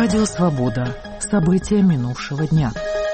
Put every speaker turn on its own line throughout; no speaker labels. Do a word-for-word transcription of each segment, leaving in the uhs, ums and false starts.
Радио «Свобода». События минувшего дня.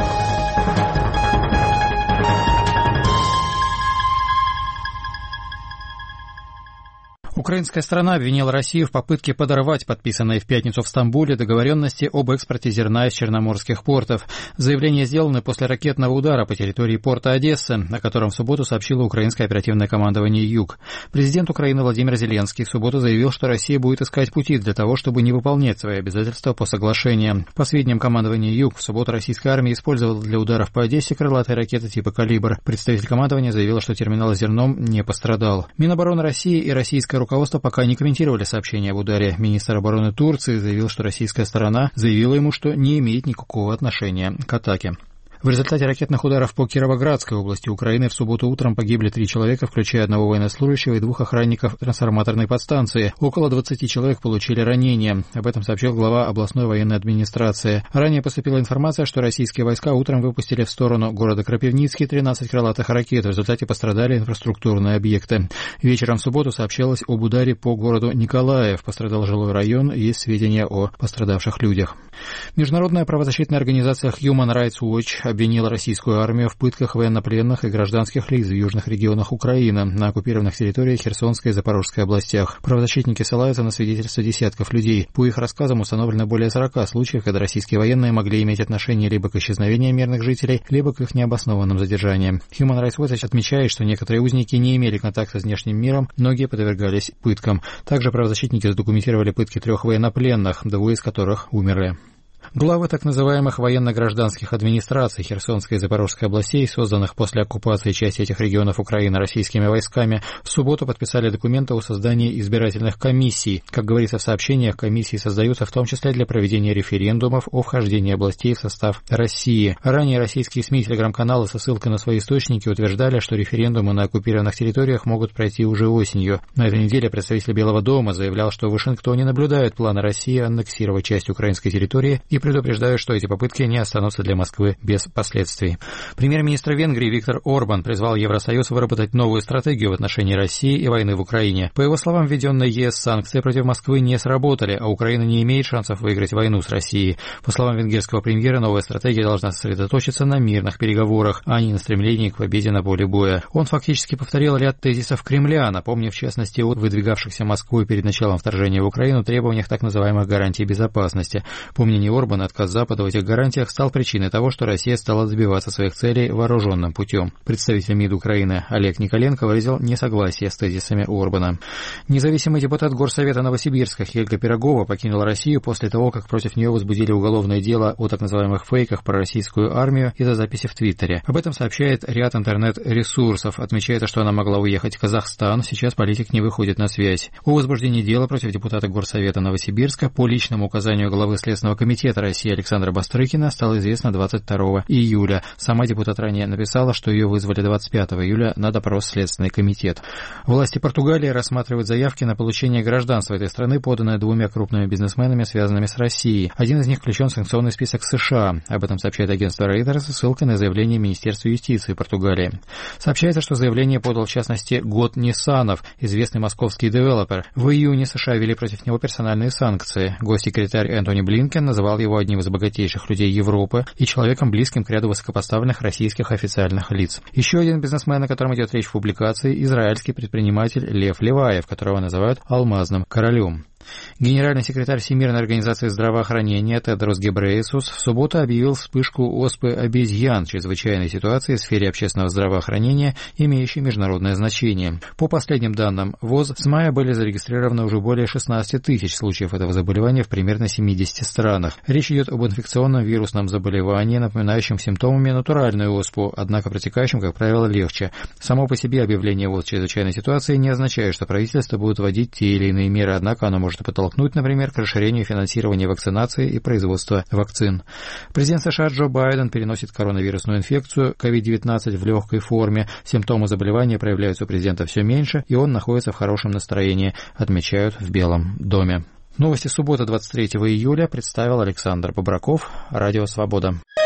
Украинская сторона обвинила Россию в попытке подорвать подписанные в пятницу в Стамбуле договоренности об экспорте зерна из черноморских портов. Заявления сделаны после ракетного удара по территории порта Одессы, о котором в субботу сообщило украинское оперативное командование «Юг». Президент Украины Владимир Зеленский в субботу заявил, что Россия будет искать пути для того, чтобы не выполнять свои обязательства по соглашению. По сведениям командования «Юг», в субботу российская армия использовала для ударов по Одессе крылатые ракеты типа «Калибр». Представитель командования заявил, что терминал с зерном не пострадал. Минобороны России и российское руководство Руководство пока не комментировали сообщение об ударе. Министр обороны Турции заявил, что российская сторона заявила ему, что не имеет никакого отношения к атаке. В результате ракетных ударов по Кировоградской области Украины в субботу утром погибли три человека, включая одного военнослужащего и двух охранников трансформаторной подстанции. Около двадцати человек получили ранения. Об этом сообщил глава областной военной администрации. Ранее поступила информация, что российские войска утром выпустили в сторону города Крапивницкий тринадцать крылатых ракет. В результате пострадали инфраструктурные объекты. Вечером в субботу сообщалось об ударе по городу Николаев. Пострадал жилой район, есть сведения о пострадавших людях. Международная правозащитная организация Human Rights Watch обвинила российскую армию в пытках военнопленных и гражданских лиц в южных регионах Украины, на оккупированных территориях Херсонской и Запорожской областях. Правозащитники ссылаются на свидетельства десятков людей. По их рассказам установлено более сорока случаев, когда российские военные могли иметь отношение либо к исчезновению мирных жителей, либо к их необоснованным задержаниям. Human Rights Watch отмечает, что некоторые узники не имели контакта с внешним миром, многие подвергались пыткам. Также правозащитники задокументировали пытки трех военнопленных, двое из которых умерли. Главы так называемых военно-гражданских администраций Херсонской и Запорожской областей, созданных после оккупации части этих регионов Украины российскими войсками, в субботу подписали документы о создании избирательных комиссий. Как говорится в сообщениях, комиссии создаются в том числе для проведения референдумов о вхождении областей в состав России. Ранее российские СМИ и телеграм-каналы со ссылкой на свои источники утверждали, что референдумы на оккупированных территориях могут пройти уже осенью. На этой неделе представитель Белого дома заявлял, что в Вашингтоне наблюдают планы России аннексировать часть украинской территории и предупреждаю, что эти попытки не останутся для Москвы без последствий. Премьер-министр Венгрии Виктор Орбан призвал Евросоюз выработать новую стратегию в отношении России и войны в Украине. По его словам, введенные ЕС санкции против Москвы не сработали, а Украина не имеет шансов выиграть войну с Россией. По словам венгерского премьера, новая стратегия должна сосредоточиться на мирных переговорах, а не на стремлении к победе на поле боя. Он фактически повторил ряд тезисов Кремля, напомнив в частности о выдвигавшихся Москвой перед началом вторжения в Украину требованиях так называемых гарантий безопасности. По мнению Орбана, отказ Запада в этих гарантиях стал причиной того, что Россия стала добиваться своих целей вооруженным путем. Представитель МИД Украины Олег Николенко выразил несогласие с тезисами Орбана. Независимый депутат Горсовета Новосибирска Хельга Пирогова покинула Россию после того, как против нее возбудили уголовное дело о так называемых фейках про российскую армию из-за записи в Твиттере. Об этом сообщает ряд интернет-ресурсов. Отмечается, что она могла уехать в Казахстан, сейчас политик не выходит на связь. О возбуждении дела против депутата Горсовета Новосибирска по личному указанию главы Следственного комитета России Александра Бастрыкина стало известно двадцать второго июля. Сама депутат ранее написала, что ее вызвали двадцать пятого июля на допрос в Следственный комитет. Власти Португалии рассматривают заявки на получение гражданства этой страны, поданные двумя крупными бизнесменами, связанными с Россией. Один из них включен в санкционный список США. Об этом сообщает агентство Reuters со ссылкой на заявление Министерства юстиции Португалии. Сообщается, что заявление подал в частности Год Ниссанов, известный московский девелопер. В июне США ввели против него персональные санкции. Госсекретарь Энтони Блинкен называл его одним из богатейших людей Европы и человеком, близким к ряду высокопоставленных российских официальных лиц. Еще один бизнесмен, о котором идет речь в публикации, израильский предприниматель Лев Леваев, которого называют «алмазным королем». Генеральный секретарь Всемирной организации здравоохранения Тедрос Гебрейесус в субботу объявил вспышку оспы обезьян, чрезвычайной ситуации в сфере общественного здравоохранения, имеющей международное значение. По последним данным ВОЗ, с мая были зарегистрированы уже более шестнадцать тысяч случаев этого заболевания в примерно семидесяти странах. Речь идет об инфекционном вирусном заболевании, напоминающем симптомами натуральную оспу, однако протекающем, как правило, легче. Само по себе объявление ВОЗ чрезвычайной ситуации не означает, что правительство будет вводить те или иные меры, однако оно может подтолкнуть, например, к расширению финансирования вакцинации и производства вакцин. Президент США Джо Байден переносит коронавирусную инфекцию ковид девятнадцать в легкой форме. Симптомы заболевания проявляются у президента все меньше, и он находится в хорошем настроении, отмечают в Белом доме. Новости субботы двадцать третьего июля представил Александр Бобраков, Радио Свобода.